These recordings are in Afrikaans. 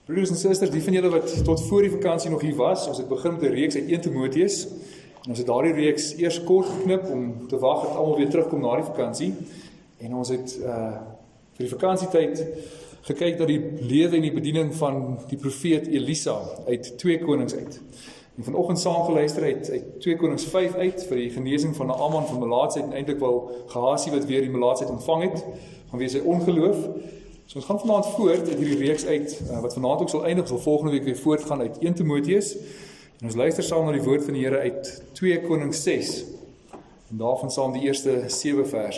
Broeders en susters, die van julle wat tot voor die vakansie nog hier was, ons het begin met 'n reeks uit 1 Timoteus. En ons het daardie reeks eers kort geknip om te wag dat almal weer terugkom na die vakansie. En ons het vir die vakansietyd gekyk na die lewe en die bediening van die profeet Elisa uit 2 Konings uit. En vanoggend saam geluister uit 2 Konings 5 uit vir die genesing van Naaman van melaatsheid en eintlik wel Gehasie wat weer die melaatsheid ontvang het vanweë sy ongeloof. So ons gaan vanaand voort uit hierdie reeks uit, wat vanaand ook sal eindig, sal volgende week weer voortgaan uit 1 Timoteus. En ons luister saam na die woord van die Here uit 2 Konings 6. En daarvan saam die eerste 7 verse.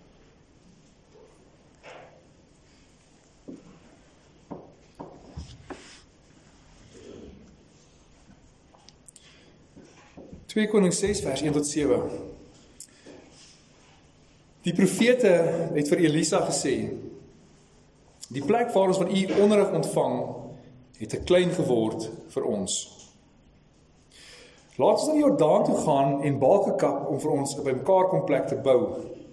Twee Konings 6 vers 1 tot 7. Die profete het vir Elisa gesê: die plek waar ons van u onderrig ontvang, het te klein geword vir ons. Laat ons na die Jordaan toe gaan en balke kap om vir ons 'n bymekaar kom plek te bou.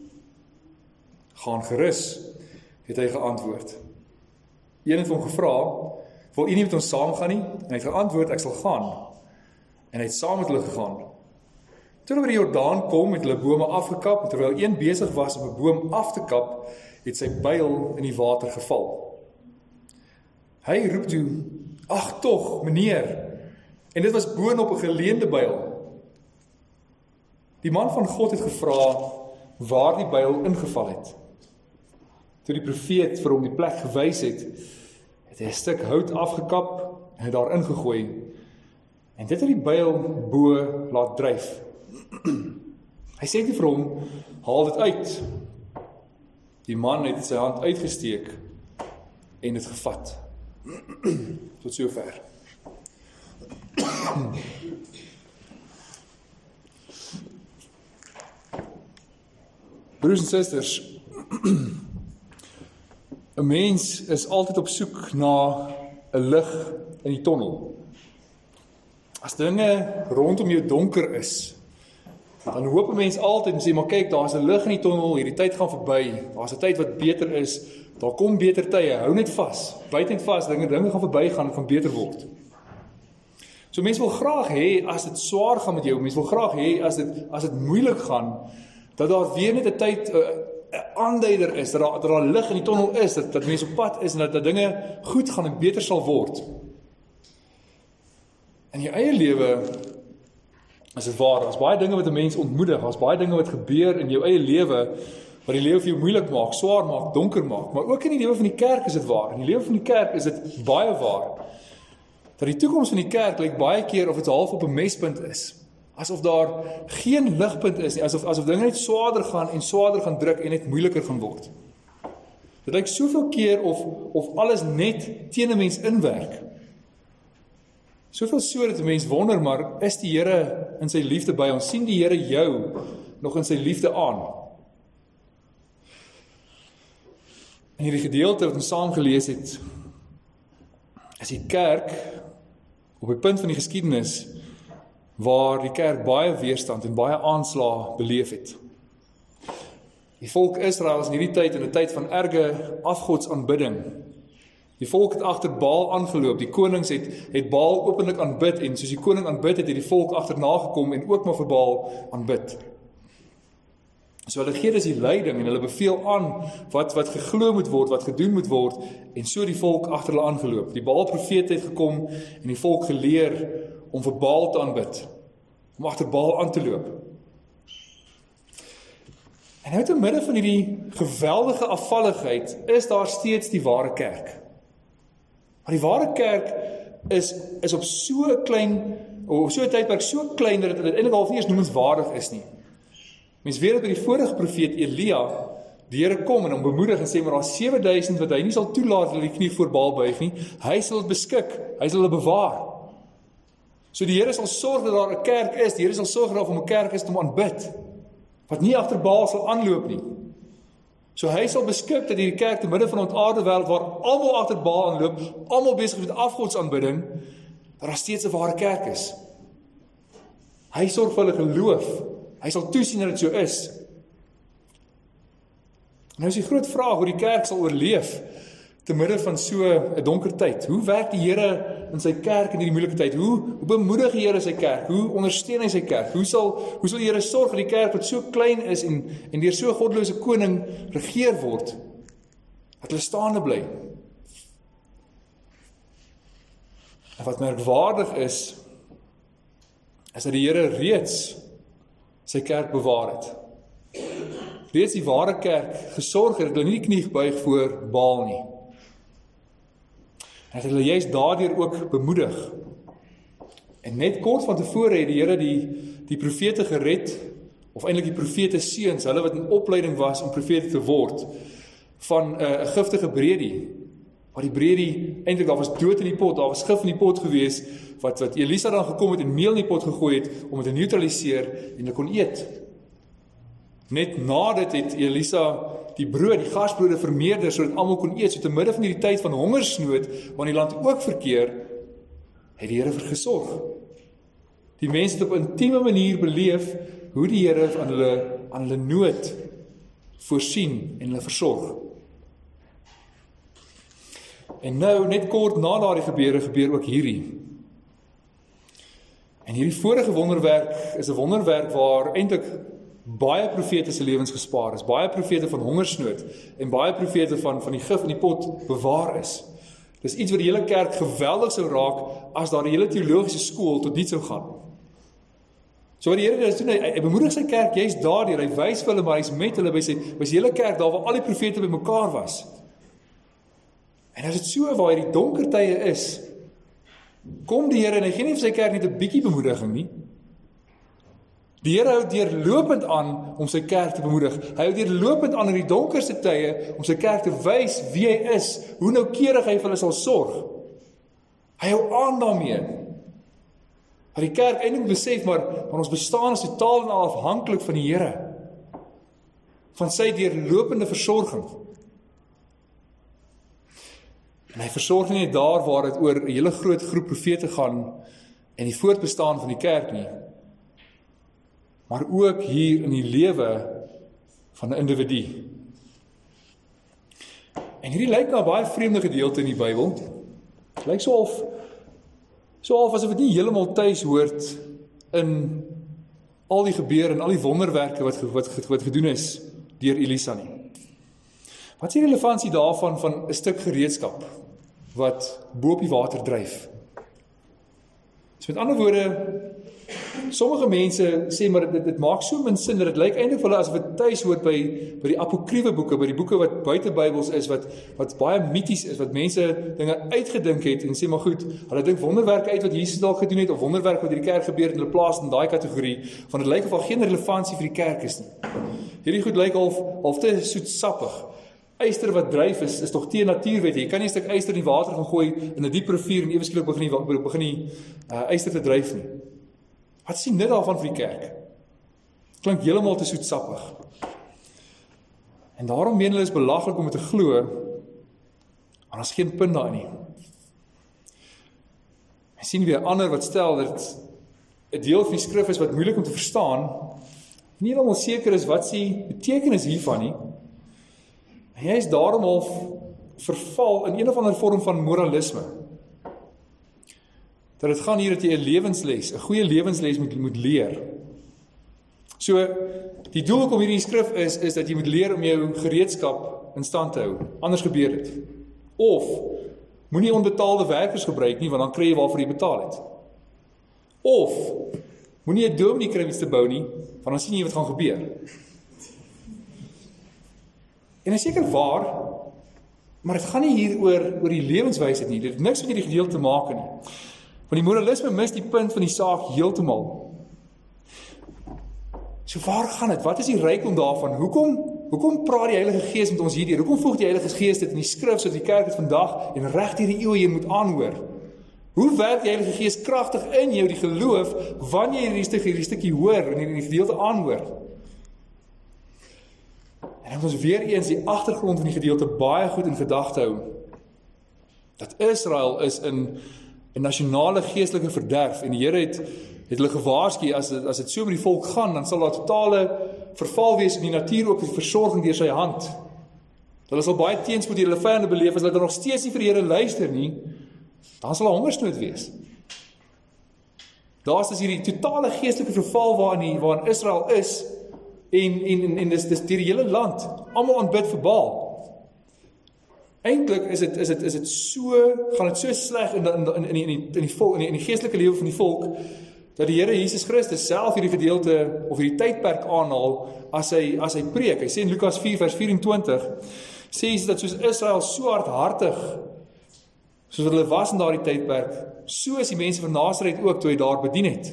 Gaan gerus, het hy geantwoord. Een het hom gevra: wil u nie met ons saamgaan nie? En hy het geantwoord: ek sal gaan. En hy het saam met hulle gegaan. Toe hulle by die Jordaan kom, het hulle bome afgekap, en terwyl een besig was om 'n boom af te kap, het sy byl in die water geval. Hy roep toe: ag tog, meneer, en dit was boonop 'n geleende byl. Die man van God het gevra waar die byl ingeval het. Toe die profeet vir hom die plek gewys het, het hy 'n stuk hout afgekap en het daarin gegooi, en dit het die byl bo laat dryf. Hy sê vir hom: haal dit uit. Die man het sy hand uitgesteek en het gevat. Tot sover. Broers en susters, 'n mens is altyd op soek na 'n lig in die tonnel. As dinge rondom jou donker is, dan hoop 'n mens altyd en sê, maar kyk, daar's 'n lig in die tonnel, hierdie tyd gaan verby, daar's 'n tyd wat beter is, daar kom beter tye, hou net vas, byt net vas, dinge gaan verbygaan en gaan beter word. So mense wil graag hê, as dit swaar gaan met jou, mense wil graag hê, as dit moeilik gaan, dat daar weer net 'n tyd, 'n aanduider is, dat daar lig in die tonnel is, dat mense op pad is, en dat dinge goed gaan en beter sal word. In jou eie lewe, as dit waar, as baie dinge wat 'n mens ontmoedig, as baie dinge wat gebeur in jou eie lewe, wat die lewe vir jou moeilik maak, swaar maak, donker maak, maar ook in die lewe van die kerk is dit waar. In die lewe van die kerk is dit baie waar, dat die toekoms van die kerk lyk baie keer of dit half op 'n mespunt is, asof daar geen ligpunt is nie, asof dinge net swaarder gaan druk en net moeiliker gaan word. Dit lyk soveel keer of alles net teen 'n mens inwerk. Soveel so dat 'n mens wonder, maar is die Here in sy liefde by ons? Sien die Here jou nog in sy liefde aan? In hierdie gedeelte wat ons saam gelees het, is die kerk op 'n punt van die geskiedenis waar die kerk baie weerstand en baie aanslae beleef het. Die volk Israel is in hierdie tyd in 'n tyd van erge afgodsaanbidding. Die volk het agter Baal aangeloop, die konings het Baal openlik aanbid, en soos die koning aanbid het die volk agterna gekom en ook maar vir Baal aanbid. So hulle gee dus die leiding en hulle beveel aan wat geglo moet word, wat gedoen moet word, en so die volk agter hulle aangeloop. Die Baal profeet het gekom en die volk geleer om vir Baal te aanbid, om agter Baal aan te loop. En uit die midde van hierdie geweldige afvalligheid is daar steeds die ware kerk. Maar die ware kerk is op so klein, of so 'n tydperk so klein dat dit eintlik half nie eens noemenswaardig is nie. Mens weet dat by die vorige profeet Elia, die Here kom en hom bemoedig en sê, maar daar 7000 wat hy nie sal toelaat dat hulle die knie voor Baal buig nie, hy sal dit beskik, hy sal hulle bewaar. So die Here sal sorg dat daar 'n kerk is, die Here sal sorg dat daar 'n kerk is om aanbid, wat nie agter Baal sal aanloop nie. So hy sal beskik dat hierdie kerk te midde van 'n ontaarde wêreld waar almal agter Baal aanloop, almal besig met afgodsaanbidding, dat daar steeds 'n ware kerk is. Hy sorg vir hulle geloof. Hy sal toesien dat dit so is. Nou is die groot vraag hoe die kerk sal oorleef te midde van so 'n donker tyd? Hoe werk die Here in sy kerk in hierdie moeilike tyd? Hoe bemoedig die Here sy kerk? Hoe ondersteun hy sy kerk? Hoe sal die Here sorg dat die kerk wat so klein is en deur so 'n goddelose koning regeer word, dat hulle staande bly? En wat merkwaardig is dat die Here reeds sy kerk bewaar het. Reeds die ware kerk gesorg het dat hulle nie die knie buig voor Baal nie. En dat hulle juist daardeur ook bemoedig. En net kort van tevore het die Here die profete gered, of eintlik die profete seuns, hulle wat in opleiding was om profete te word, van 'n giftige Bredi. Maar die Bredi, eintlik daar was dood in die pot, daar was gif in die pot gewees, wat Elisa dan gekom het en meel in die pot gegooi het, om het te neutraliseer en hulle kon eet. Net na dit het Elisa die gasbrode vermeerder, sodat almal kon eet, so te midde van hierdie tyd van hongersnood, waarin die land ook verkeer, het die Here vir gesorg. Die mense het op 'n intieme manier beleef, hoe die Here aan hulle nood voorsien en hulle versorg. En nou, net kort na daardie gebeur ook hierdie. En hierdie vorige wonderwerk is 'n wonderwerk waar eintlik baie profete se lewens gespaar is, baie profete van hongersnood en baie profete van die gif in die pot bewaar is. Dis iets wat die hele kerk geweldig sou raak as daar die hele teologiese skool tot niet sou gaan. So wat die Here doen, hy bemoedig sy kerk juist daardeur, hy wys vir hulle, maar hy's met hulle by sy hele kerk, daar waar al die profete bymekaar was. En as dit so waar hierdie donker tye is, kom die Here en hy gee nie vir sy kerk net 'n bietjie bemoediging nie. Die Here hou deurlopend aan om sy kerk te bemoedig. Hy hou deurlopend aan in die donkerste tye om sy kerk te wys wie hy is, hoe noukeurig hy vir hulle sal sorg. Hy hou aan daarmee. Dat die kerk eintlik besef, maar ons bestaan is totaal en al afhanklik van die Here. Van sy deurlopende versorging. En hy versorg nie net daar waar dit oor 'n hele groot groep profete gaan en die voortbestaan van die kerk nie, maar ook hier in die lewe van 'n individu. En hierdie lyk na 'n baie vreemde gedeelte in die Bybel. Dit lyk so half asof dit nie heeltemal tuis hoort in al die gebeure en al die wonderwerke wat gedoen is deur Elisa nie. Wat is die relevantie daarvan van 'n stuk gereedskap wat bo op die water dryf? Dus met ander woorde, sommige mense sê, maar dit maak so min sin, dat dit lyk eintlik vir hulle asof dit tuis hoort by die apokriewe boeke, by die boeke wat buite Bybels is, wat baie mities is, wat mense dinge uitgedink het, en sê maar goed, hulle dink wonderwerke uit wat Jesus dalk gedoen het, of wonderwerke wat hierdie kerk gebeur het, en hulle plaas in daai kategorie, van dit lyk of al geen relevantie vir die kerk is nie. Hierdie goed lyk half te soetsappig. Yster wat dryf is tog teen natuurwette. Jy kan nie 'n stuk yster in die water gaan gooi in 'n diep rivier en ewe skielik begin die yster te dryf nie. Wat is die nut daarvan vir die kerk? Klink heeltemal te soetsappig. En daarom meen hulle is belaglik om dit te glo, maar ons geen punt daarin nie. Ons sien weer ander wat stel dat 'n deel van die skrif is wat moeilik om te verstaan, nie helemaal seker is wat die betekenis hiervan nie. En jy is daarom al verval in een of ander vorm van moralisme. Dat het gaan hier dat jy 'n lewensles, 'n goeie lewensles moet leer. So, die doel om hierdie skrif is dat jy moet leer om jou gereedskap in stand te hou. Anders gebeur dit. Of, moenie onbetaalde werkers gebruik nie, want dan kry jy waarvoor jy betaal het. Of, moenie 'n dominee kry om iets te bou nie, want dan sien jy wat gaan gebeur. En is seker waar, maar het gaan nie hier oor die lewenswysheid nie. Dit het niks met hierdie gedeelte te maak nie. Want die moralisme mis die punt van die saak heeltemal. So waar gaan dit? Wat is die rykdom daarvan? Hoekom praat die Heilige Gees met ons hierdeur? Hoekom voeg die Heilige Gees dit in die skrif sodat die kerk dit vandag en reg deur die eeue hier moet aanhoor? Hoe werk die Heilige Gees kragtig in jou die geloof wanneer jy hierdie stukkie hoor en hierdie gedeelte aanhoor? En dan ons weer eens die agtergrond van die gedeelte baie goed in gedagte hou. Dat Israel is in 'n nasionale geestelike verderf en die Here het hulle gewaarsku as dit so met die volk gaan, dan sal daar totale verval wees in die natuur ook die versorging deur sy hand. Hulle sal baie teenspoed deur hulle vyande beleef, as hulle dan nog steeds nie vir die Here luister nie, dan sal 'n hongersnood wees. Daar is hierdie totale geestelike verval waarin Israel is, en dis deur die hele land, almal aanbid vir Baal. Eintlik is dit so, gaan dit so sleg in die geestelike lewe van die volk, dat die Here Jesus Christus self hierdie gedeelte, of hierdie tydperk aanhaal, as hy preek. Hy sê in Lukas 4 vers 24, sê hy dat soos Israel so hardhartig, soos wat hulle was in daardie tydperk, so is die mense van Nasaret ook toe hy daar bedien het.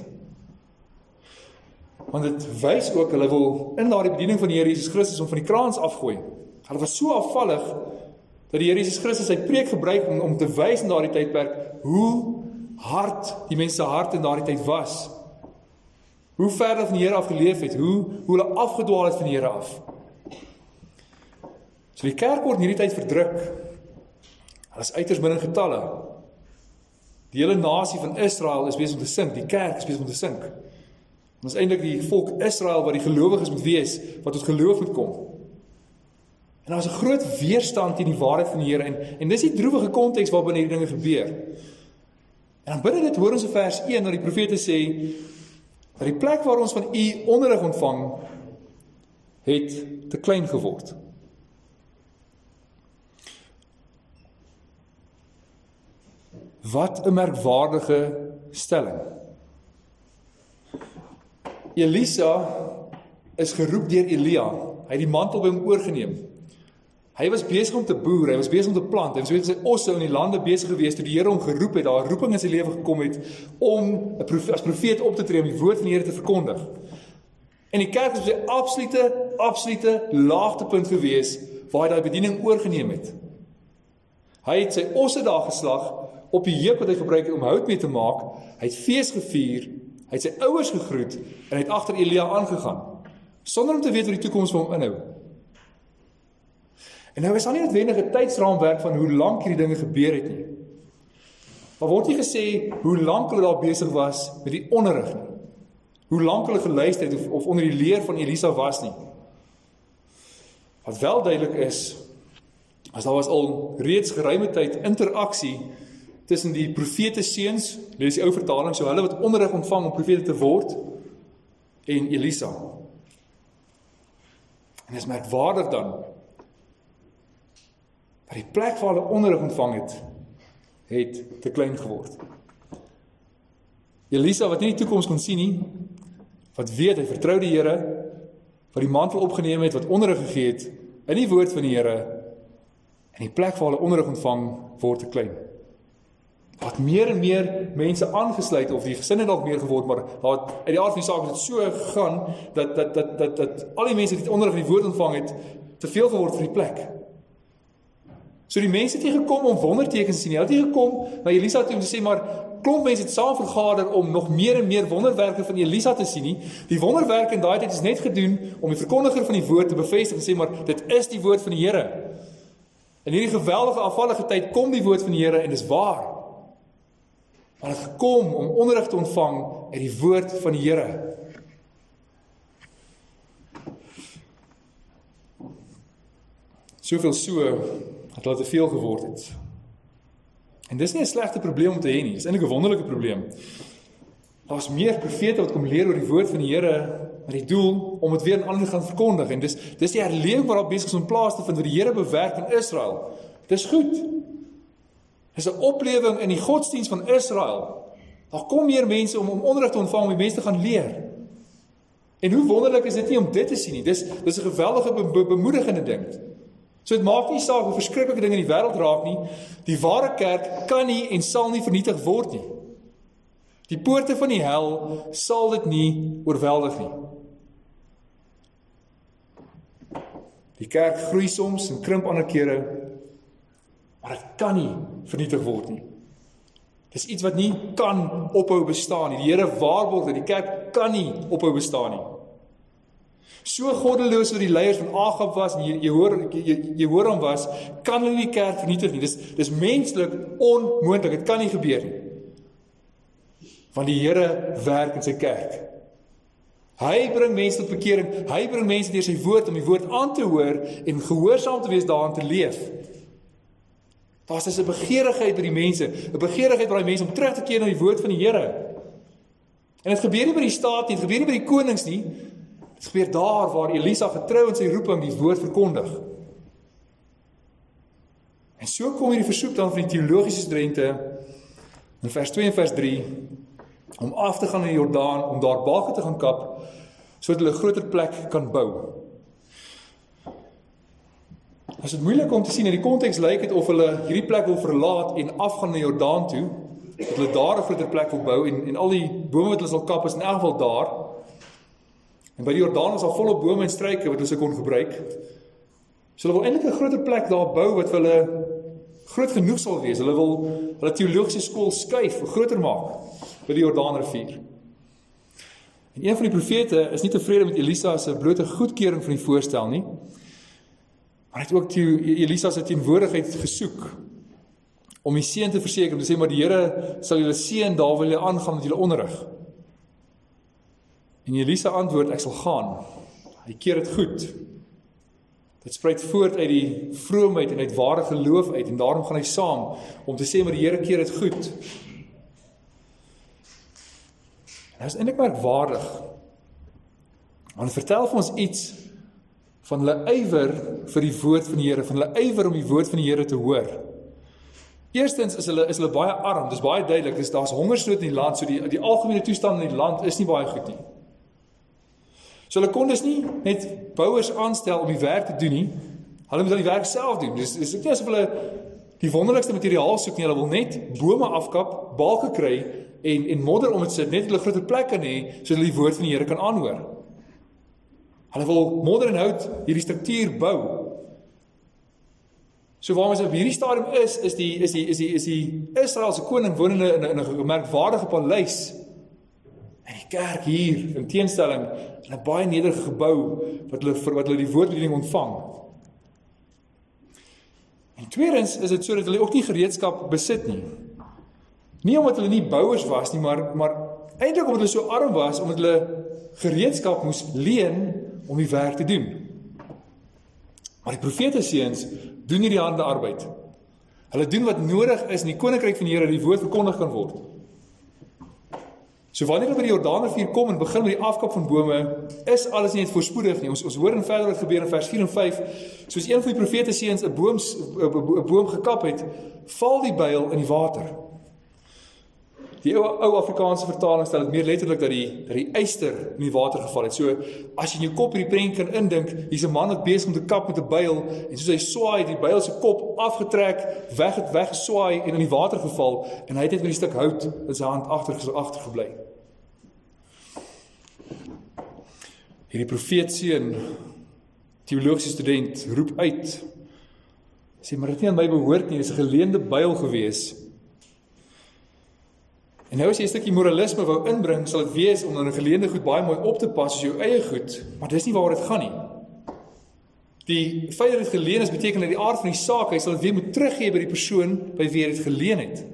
Want dit wys ook, hulle wil in daardie bediening van die Here Jesus Christus om van die kraans afgooi. Hulle was so afvallig, dat die Here Jesus Christus sy preek gebruik om te wys in daardie tydperk, hoe hard die mense hart in daardie tyd was. Hoe ver hulle van die Here af geleef het, hoe hulle afgedwaal het van die Here af. So die kerk word in hierdie tyd verdruk. Hulle is uiters min in getalle. Die hele nasie van Israel is besig om te sink, die kerk is besig om te sink. Dit is eintlik die volk Israel wat die gelowiges moet wees, wat tot geloof moet kom. En daar is 'n groot weerstand teen die waarheid van die Here, en dis die droewige konteks waarbinne hierdie dinge gebeur. En dan binne dit hoor ons in vers 1 dat die profete sê, dat die plek waar ons van u onderrig ontvang, het te klein geword. Wat 'n merkwaardige stelling. Elisa is geroep deur Elia. Hy het die mantel by hom oorgeneem. Hy was besig om te boer, hy was besig om te plant, hy was besig sy osse in die lande besig gewees, toe die Here hom geroep het, daar 'n roeping in sy lewe gekom het, om as profeet op te tree, om die woord van die Here te verkondig. En die kerk is op sy absolute laagtepunt gewees, waar hy daai bediening oorgeneem het. Hy het sy osse daar geslag, op die heuk wat hy gebruik het om hout mee te maak, hy het fees gevier, hy het sy ouers gegroet, en hy het agter Elia aangegaan, sonder om te weet wat die toekoms vir hom inhou. En nou is daar nie noodwendig 'n tydsraamwerk van hoe lank hierdie dinge gebeur het nie. Maar word nie gesê hoe lank hulle daar besig was met die onderrig nie. Hoe lank hulle geluister het of onder die leer van Elisa was nie. Wat wel duidelik is, as daar was al reeds geruime tyd interaksie tussen die profete seuns, lees die ou vertaling, so hulle wat onderrig ontvang om profete te word, en Elisa. En dit is merkwaardig dan, dat die plek waar hulle onderrig ontvang het te klein geword. Elisa, wat nie die toekoms kon sien nie, wat weet, hy vertrou die Here, wat die mantel opgeneem het, wat onderrig gegee het, in die woord van die Here, en die plek waar hulle onderrig ontvang, word te klein. Wat meer en meer mense aangesluit, of die gesin het dalk meer geword, maar uit die aard van die saak het dit so gegaan, dat al die mense wat die onderrig in die woord ontvang het, te veel geword vir die plek. So die mense het nie gekom om wondertekens te sien, hulle het nie gekom na Elisa toe om te sê, maar klomp mense het saam vergader om nog meer en meer wonderwerke van Elisa te sien nie. Die wonderwerke in daai tyd is net gedoen om die verkondiger van die woord te bevestig en sê, maar dit is die woord van die Here. In hierdie geweldige afvallige tyd kom die woord van die Here en dis waar. Maar het gekom om onderrig te ontvang uit die woord van die Here. Soveel so, dat hulle te veel geword het. En dis nie 'n slegte probleem om te hê nie, dis eintlik 'n wonderlike probleem. Daar is meer profete wat kom leer oor die woord van die Here, met die doel om dit weer aan ander te gaan verkondig. En dis die herlewing wat daar besig is om plaas te vind, wat die Here bewerk in Israel. Dis goed. Dis 'n oplewing in die godsdienst van Israel. Daar kom meer mense om onderrig te ontvang, om die mense te gaan leer. En hoe wonderlik is dit nie om dit te sien nie. Dis 'n geweldige bemoedigende ding. So dit maak nie saak hoe verskriklike dinge in die wêreld raak nie. Die ware kerk kan nie en sal nie vernietig word nie. Die poorte van die hel sal dit nie oorweldig nie. Die kerk groei soms en krimp ander kere, maar dit kan nie vernietig word nie. Dis iets wat nie kan ophou bestaan nie. Die Here waarborg dat die kerk kan nie ophou bestaan nie. So goddeloos wat die leiers van Agab was en Jehoram was, kan hulle die kerk vernietig nie. Dis menslik onmoontlik, dit kan nie gebeur nie. Want die Here werk in sy kerk. Hy bring mense tot bekering, hy bring mense deur sy woord om die woord aan te hoor en gehoorsaam te wees daarin te leef. Daar's 'n begeerigheid by die mense, 'n begeerigheid by die mense om terug te keer na die woord van die Here. En dit gebeur nie by die staat nie, dit gebeur nie by die konings nie, dit gebeur daar waar Elisa getrou in sy roeping die woord verkondig. En so kom hierdie versoek dan van die teologiese studente in vers 2 en vers 3 om af te gaan in die Jordaan, om daar balke te gaan kap, sodat hulle 'n groter plek kan bou. As dit moeilik om te sien, in die konteks lyk dit of hulle hierdie plek wil verlaat en afgaan na die Jordaan toe, dat hulle daar 'n groter plek wil bou, en al die bome wat hulle sal kap is in elk geval daar. En by die Jordaan is al volop bome en struike wat hulle sou kon gebruik. So hulle wil eintlik 'n groter plek daar bou wat vir hulle groot genoeg sal wees. Hulle wil hulle teologiese skool skuif, groter maak by die Jordaanrivier. En een van die profete is nie tevrede met Elisa se blote goedkeuring van die voorstel nie, maar hy het ook Elisa se teenwoordigheid gesoek om die seën te verseker, om te sê, maar die Here sal julle seën, daar wil julle aangaan met julle onderrig. En Elisa antwoord, ek sal gaan. Hy keer dit goed. Dit spruit voort uit die vroomheid en uit ware geloof uit, en daarom gaan hy saam om te sê, maar die Here keer dit goed. En dit is eintlik merkwaardig, want het vertel vir ons iets van hulle ywer vir die woord van die Here, van hulle ywer om die woord van die Here te hoor. Eerstens is hulle baie arm, dis baie duidelik, daar's hongersnood in die land, so die algemene toestand in die land is nie baie goed nie. So hulle kon dus nie net bouers aanstel om die werk te doen nie, hulle moet dan die werk self doen. Dus is nie asof hulle die wonderlikste materiaal soek nie, hulle wil net bome afkap, balke kry en modder om het sit, net hulle groter plek kan hê, sodat hulle die woord van die Here kan aanhoor. Hulle wil modder en hout hierdie struktuur bou. So waarom ons op hierdie stadium is die Israelse koning woon in 'n merkwaardige paleis. En die kerk hier, in teenstelling, in 'n baie nederige gebou, wat hulle die woordbediening ontvang. En tweedens is dit so dat hulle ook nie gereedskap besit nie. Nie omdat hulle nie bouers was nie, maar eintlik omdat hulle so arm was, omdat hulle gereedskap moes leen om die werk te doen. Maar die profete seuns doen nie die hande arbeid. Hulle doen wat nodig is in die koninkryk van die Here, die woord verkondig kan word. So wanneer hulle by die Jordaanrivier kom en begin met die afkap van bome, is alles nie net voorspoedig nie. Ons hoor in verder wat gebeur in vers 4 en 5, soos een van die profete seuns 'n boom gekap het, val die byl in die water. Die ou Afrikaanse vertaling stel dit meer letterlik dat die yster in die water geval het. So as jy in jou kop hierdie prent kan indink, hier's 'n man wat besig om te kap met 'n byl, en soos hy swaai, die byl se kop afgetrek, weggeswaai en in die water geval, en hy het net met die stuk hout in sy hand agtergebly. Hierdie profeetseun, teologiese student, roep uit, sê, maar dit nie aan my behoort nie, dit is 'n geleende byl gewees. En nou as jy 'n stukkie moralisme wou inbring, sal dit wees om dan 'n geleende goed baie mooi op te pas as jou eie goed, maar dis nie waaroor dit gaan nie. Die feit dat dit geleen is, beteken dat die aard van die saak, hy sal dit weer moet teruggee by die persoon by wie hy dit geleen het.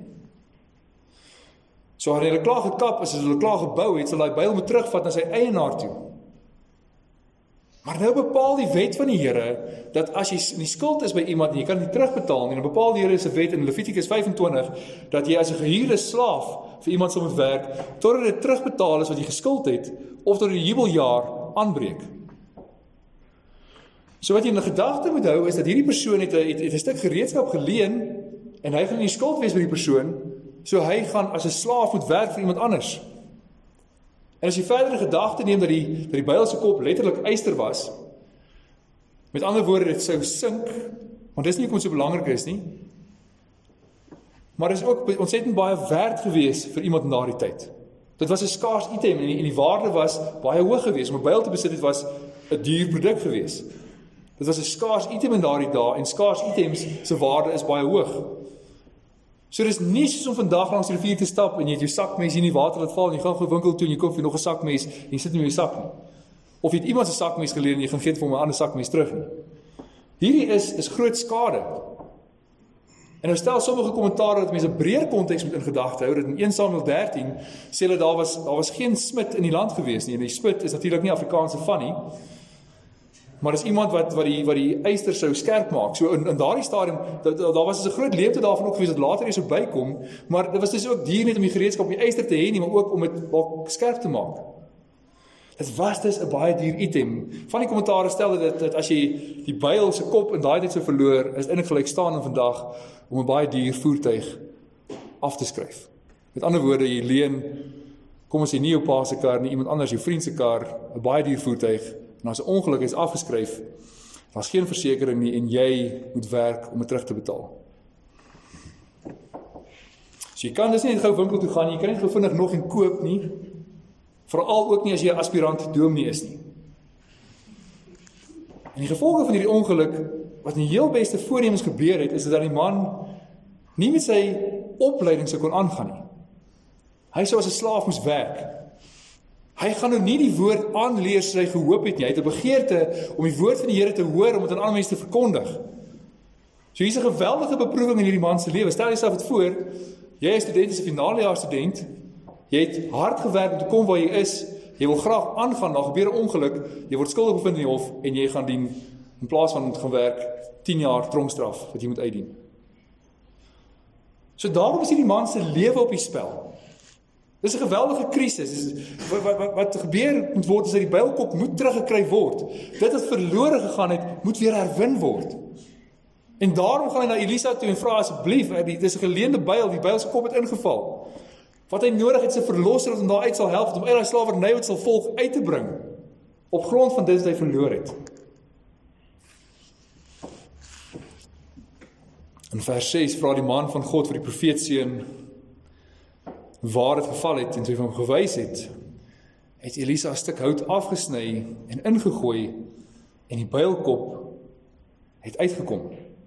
So as hulle klaar gekap is, as hulle klaar gebou het, sal hy byl moet terugvat na sy eienaar toe. Maar nou bepaal die wet van die Here, dat as jy in die skuld is by iemand en jy kan nie terugbetaal nie, dan bepaal die Here se wet in Levitikus 25, dat jy as 'n gehuurde slaaf vir iemand sal moet werk, totdat dit terugbetaal is wat jy geskuld het, of tot die jubeljaar aanbreek. So wat jy in die gedagte moet hou, is dat hierdie persoon het 'n stuk gereedskap geleen, en hy gaan in die skuld wees by die persoon, so hy gaan as 'n slaaf moet werk vir iemand anders. En as jy verder in gedagte neem dat die byl se kop letterlik yster was, met ander woorde, dit sou sink, want dis nie hoekom dit so belangrik is nie, maar dit is ook ontsettend baie werd gewees vir iemand in daardie tyd. Dit was 'n skaars item, en die waarde was baie hoog gewees. Om 'n byl te besit, het was 'n duur produk gewees. Dit was 'n skaars item in daardie dae, en skaars items se waarde is baie hoog. So dis nie soos om vandag langs die rivier te stap en jy het jou sakmes hier in die water laat val en jy gaan gou winkel toe en jy koop vir nog 'n sakmes en jy sit nie met jou sak nie. Of jy het iemand se sakmes geleen en jy gaan gee vir hom 'n ander sakmes terug nie. Hierdie is groot skade. En nou stel sommige kommentare dat mense 'n breër konteks moet in gedagte hou, dat in 1 Samuel 13 sê hulle daar was geen smid in die land gewees nie, en die smid is natuurlik nie Afrikaanse van nie, maar is iemand wat die yster sou skerp maak. So in daardie stadium, daar was 'n groot leemte daarvan ook gewees, dat later eens sou bykom, maar dit was dus ook duur net om die gereedskap op die yster te hê nie, maar ook om dit skerp te maak. Dit was dus 'n baie duur item. Van die kommentare stel dat as jy die byl se kop in daai tyd sou verloor, is eintlik gelykstaan vandag om 'n baie duur voertuig af te skryf. Met ander woorde, jy leen, kom ons sê nie jou pa se kar nie, iemand anders, jou vriend se kar, 'n baie duur voertuig, en as 'n ongeluk is afgeskryf, daar's geen versekering nie en jy moet werk om dit terug te betaal. So jy kan dus nie net gou winkel toe gaan nie, jy kan nie gou vinnig nog en koop nie, veral ook nie as jy 'n aspirant dominee is nie. En die gevolge van hierdie ongeluk, wat in die heel beste voornemens gebeur het, is dat die man nie met sy opleiding sou kon aangaan nie. Hy sou as 'n slaaf moes werk. Hy gaan nou nie die woord aanleer soos hy gehoop het nie. Hy het 'n begeerte om die woord van die Here te hoor, om dit aan ander mense te verkondig. So hier's 'n geweldige beproewing in hierdie man se lewe. Stel jouself dit voor, jy is student, jy's 'n finalejaar student, jy het hard gewerk om te kom waar jy is, jy wil graag aangaan, daar gebeur 'n ongeluk, jy word skuldig bevind in die hof, en jy gaan dien, in plaas van gaan werk, 10 jaar tronkstraf, wat jy moet uitdien. So daarom is hierdie man se lewe op die spel. Dis 'n geweldige krisis. Wat gebeur moet word, is dat die bylkop moet teruggekry word. Dit wat verlore gegaan het, moet weer herwin word. En daarom gaan hy na Elisa toe en vra asseblief, dit is 'n geleende byl, die byl se kop het ingeval. Wat hy nodig het, is 'n verlosser wat hom daaruit sal help, om uit daai slawerny wat sal volg uit te bring, op grond van dit wat hy verloor het. In vers 6 vra die man van God vir die profeetseun waar dit geval het, en toe hy hom gewys het Elisa 'n stuk hout afgesny en ingegooi, en die bylkop het uitgekom.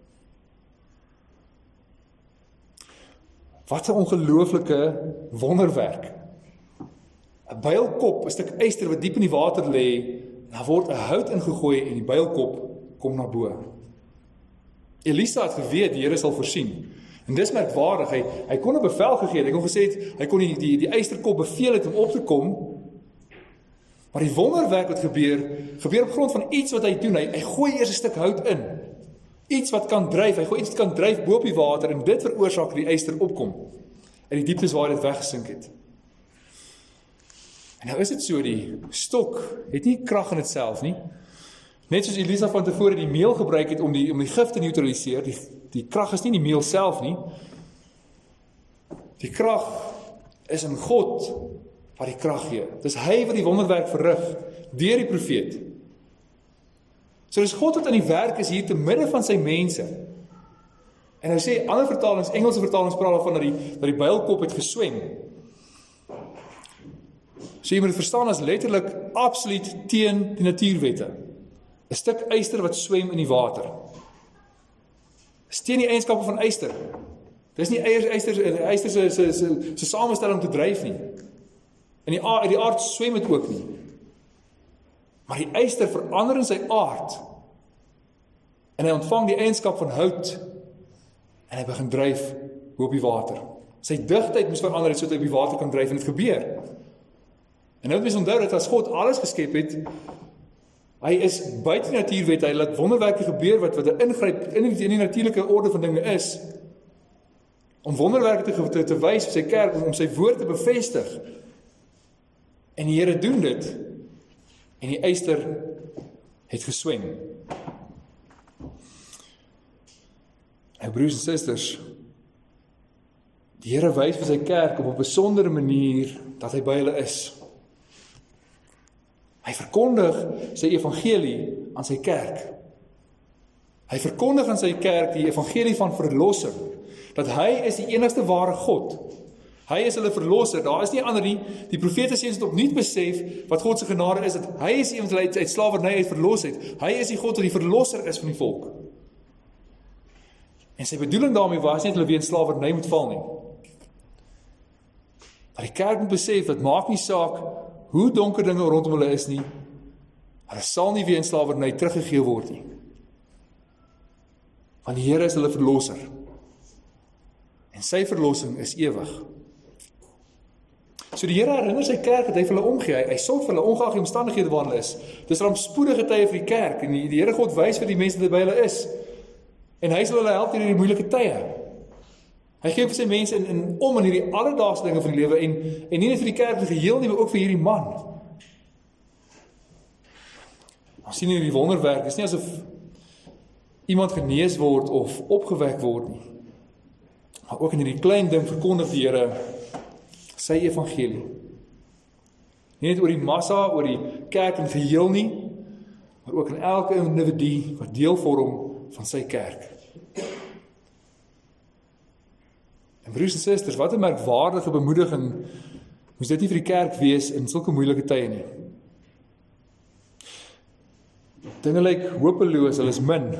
Wat 'n ongelooflike wonderwerk. 'n Bylkop, 'n stuk yster wat diep in die water lê, daar word 'n hout ingegooi en die bylkop kom na bo. Elisa het geweet die Here sal voorsien. En dis merkwaardig, hy kon 'n bevel gegee het, hy kon gesê het, hy kon die ysterkop beveel het om op te kom, maar die wonderwerk wat gebeur op grond van iets wat hy doen, hy gooi eers 'n stuk hout in, iets wat kan dryf, hy gooi iets wat kan dryf bo op die water, en dit veroorsaak dat die yster opkom, in die dieptes waar dit weggesink het. En nou is dit so, die stok het nie krag in dit self nie, net soos Elisa van tevore die meel gebruik het om die gif te neutraliseer, die krag is nie die meel self nie. Die krag is in God wat die krag gee. Dis hy wat die wonderwerk verrig deur die profeet. So dis God wat aan die werk is hier te midde van sy mense. En hy sê, ander vertalings, Engelse vertalings praat daarvan dat die bylkop het geswem. So jy moet dit verstaan as letterlik absoluut teen die natuurwette. 'n stuk yster wat swem in die water. Steen die eienskappe van yster. Dis nie yster se samestelling om te dryf nie. En die aard swem dit ook nie. Maar die yster verander in sy aard. En hy ontvang die eienskap van hout. En hy begin dryf op die water. Sy digtheid moes verander het, sodat hy op die water kan dryf, en dit gebeur. En nou moet mens onthou dat as God alles geskep het, hy is buite die natuurwet, hy laat wonderwerke gebeur wat 'n ingryp in die natuurlike orde van dinge is, om wonderwerke te wys vir sy kerk, om sy woord te bevestig. En die Here doen dit, en die yster het geswem. Nou broers en susters, die Here wys vir sy kerk op 'n besondere manier dat hy by hulle is. Hy verkondig sy evangelie aan sy kerk. Hy verkondig aan sy kerk die evangelie van verlossing, dat hy is die enigste ware God. Hy is hulle verlosser, daar is nie ander nie. Die profete sê ons het opnuut besef wat God se genade is, dat hy is iemand wat hulle uit slawerny uit verlos het. Hy is die God wat die verlosser is van die volk. En sy bedoeling daarmee was nie dat hulle weer in slawerny moet val nie. Maar die kerk moet besef, dit maak nie saak hoe donker dinge rondom hulle is nie, hulle sal nie weer in slawerny teruggegee word nie. Want die Here is hulle verlosser. En sy verlossing is ewig. So die Here herinner sy kerk dat hy vir hulle omgee. Hy sorg vir hulle ongeag die omstandighede waarin hulle is. Dis rampspoedige tye vir die kerk en die Here God wys vir die mense dat hy by hulle is. En hy sal hulle help in hierdie moeilike tye. Hy gee vir sy mense in hierdie alledaagse dinge van die lewe en nie net vir die kerk in geheel nie, maar ook vir hierdie man. Ons sien hierdie wonderwerk, is nie asof iemand genees word of opgewek word nie. Maar ook in hierdie klein ding verkondig die Here sy evangelie. Nie net oor die massa, oor die kerk in geheel nie, maar ook in elke individu wat deel vorm van sy kerk. En broers en susters, wat 'n merkwaardige bemoediging moes dit nie vir die kerk wees in sulke moeilike tye nie. Dinge lyk hopeloos, hulle is min.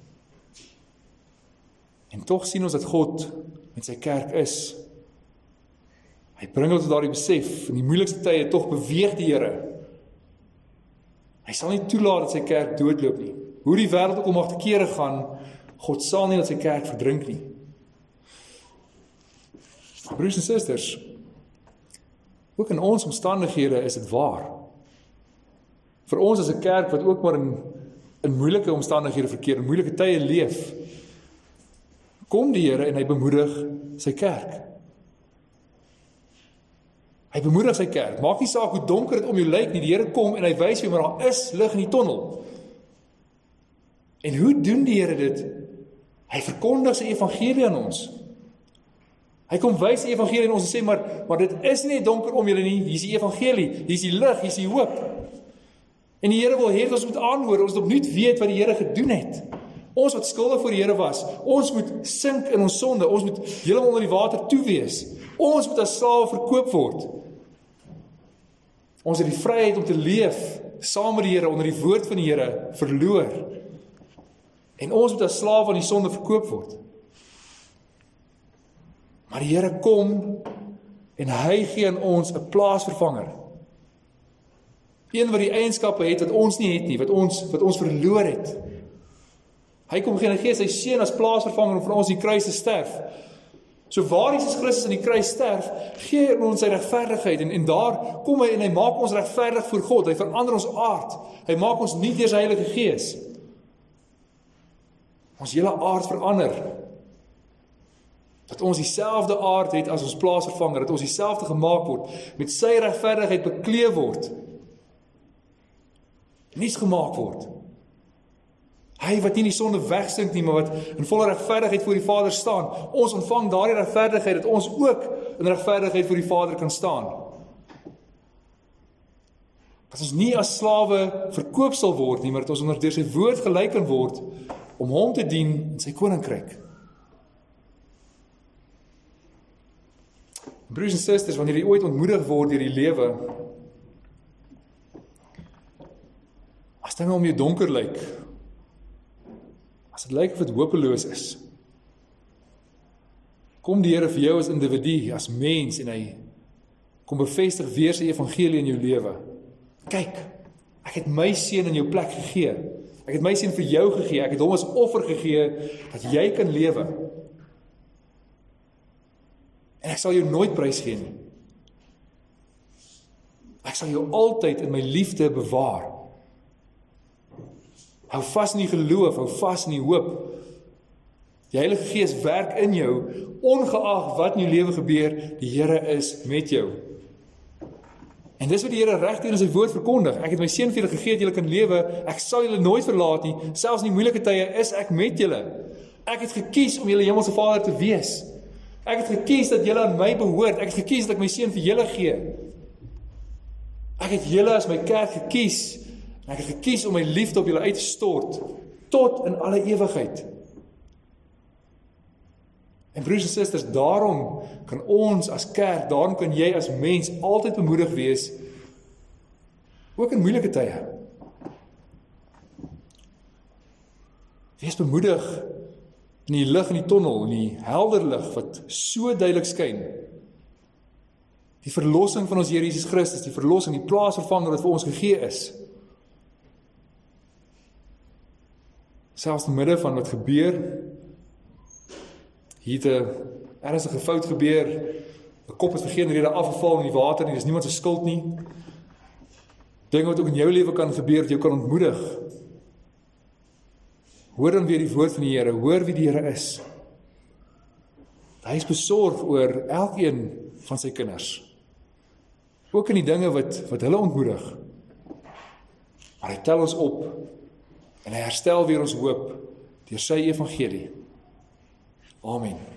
En tog sien ons dat God met sy kerk is. Hy bring ons tot daardie besef, in die moeilikste tye tog beweeg die Here. Hy sal nie toelaat dat sy kerk doodloop nie. Hoe die wêreld ook om mag te kere gaan, God sal nie dat sy kerk verdrink nie. Broers en susters, ook in ons omstandighede is dit waar. Vir ons as 'n kerk wat ook maar in moeilike omstandighede verkeer, in moeilike tye leef, kom die Here en hy bemoedig sy kerk. Hy bemoedig sy kerk. Maak nie saak hoe donker dit om jou lyk nie, die Here kom en hy wys vir jou, maar daar is lig in die tonnel. En hoe doen die Here dit? Hy verkondig sy evangelie aan ons. Hy kom wys die evangelie aan ons en sê, maar dit is nie donker om julle nie, hier is die evangelie, hier is die lig, hier is die hoop. En die Here wil hê dat ons moet aanhoor, ons moet opnuut weet wat die Here gedoen het. Ons wat skuldig voor die Here was, ons moet sink in ons sonde, ons moet heeltemal onder die water toe wees. Ons moet as slawe verkoop word. Ons het die vryheid om te leef saam met die Here onder die woord van die Here verloor. En ons moet as slawe van die sonde verkoop word. Maar die Here kom en hy gee aan ons 'n plaasvervanger. Een wat die eienskappe het wat ons nie het nie, wat ons verloor het. Hy kom gee en hy gee sy seun as plaasvervanger om vir ons die kruis te sterf. So waar Jesus Christus in die kruis sterf, gee hy ons sy regverdigheid en daar kom hy en hy maak ons regverdig voor God. Hy verander ons aard. Hy maak ons nie deur sy Heilige Gees. Ons hele aard verander. Dat ons dieselfde aard het as ons plaasvervanger, dat ons dieselfde gemaak word, met sy regverdigheid bekleed word. Niets gemaak word. Hy wat nie die sonde wegsink nie, maar wat in volle regverdigheid voor die Vader staan. Ons ontvang daardie regverdigheid, dat ons ook in regverdigheid voor die Vader kan staan. Dat ons nie as slawe verkoop sal word nie, maar dat ons onder deur sy woord gelyk kan word, om hom te dien in sy koninkryk. Broers en susters, wanneer jy ooit ontmoedig word deur die lewe, as dinge om jou donker lyk, as dit lyk of dit hopeloos is, kom die Here vir jou as individu, as mens, en hy kom bevestig weer sy evangelie in jou lewe. Kyk, ek het my seun in jou plek gegee. Ek het my seun vir jou gegee. Ek het hom as offer gegee, dat jy kan lewe. En ek sal jou nooit prys gee nie. Ek sal jou altyd in my liefde bewaar. Hou vas in die geloof, hou vas in die hoop. Die Heilige Gees werk in jou, ongeag wat in jou lewe gebeur, die Here is met jou. En dis wat die Here reg in sy woord verkondig. Ek het my seun vir julle gegee dat julle kan lewe. Ek sal julle nooit verlaat nie. Selfs in die moeilike tye is ek met julle. Ek het gekies om julle hemelse Vader te wees. Ek het gekies dat julle aan my behoort. Ek het gekies dat ek my seun vir julle gee. Ek het julle as my kerk gekies. En ek het gekies om my liefde op julle uit te stort tot in alle ewigheid. En broers en susters, daarom kan ons as kerk, daarom kan jy as mens altyd bemoedig wees, ook in moeilike tye. Wees bemoedig in die lig in die tonnel, in die helder lig wat so duidelik skyn. Die verlossing van ons Here Jesus Christus, die verlossing, die plaasvervanger wat vir ons gegee is. Selfs in die midde van wat gebeur, hier 'n ernstige fout gebeur, 'n kop het vir geen rede afgeval in die water nie, dis niemand se skuld nie. Dinge wat ook in jou lewe kan gebeur, wat jou kan ontmoedig. Hoor dan weer die woord van die Here, hoor wie die Here is. Hy is besorg oor elkeen van sy kinders. Ook in die dinge wat hulle ontmoedig. Maar hy tel ons op en hy herstel weer ons hoop deur sy evangelie. Amen.